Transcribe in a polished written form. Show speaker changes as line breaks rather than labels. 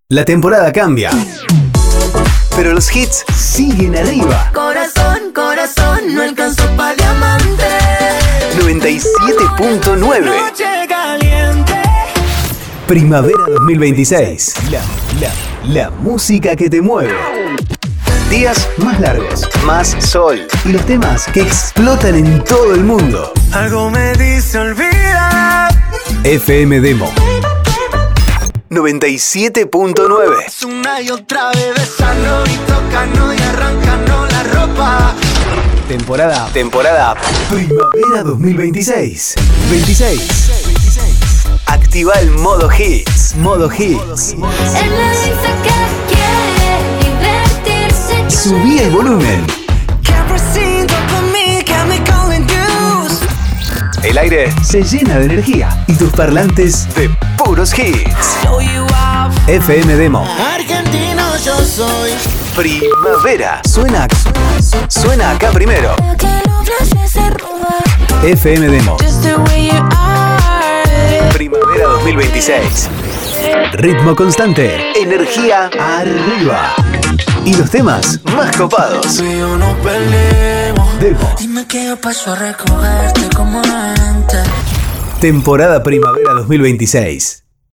La temporada cambia, pero los hits siguen arriba.
Corazón, corazón, no alcanzó pa' diamante.
97.9
Noche caliente.
Primavera 2026. La música que te mueve. Días más largos, más sol y los temas que explotan en todo el mundo.
Algo me dice olvida.
FM Demo 97.9.
Es una y otra vez besarlo y tocarnos y arrancarnos la ropa.
Temporada Primavera 2026. 26. Activa el modo hits. Modo hits.
Él me dice que quiere divertirse.
Subí el volumen. El aire se llena de energía y tus parlantes de puros hits. FM Demo.
Argentino yo soy.
Primavera. Suena acá primero. FM Demo. Primavera 2026. Ritmo constante. Energía arriba. Y los temas más copados.
Tú y yo nos peleemos.
Demo.
Dime que yo paso a recogerte como antes.
Temporada Primavera 2026.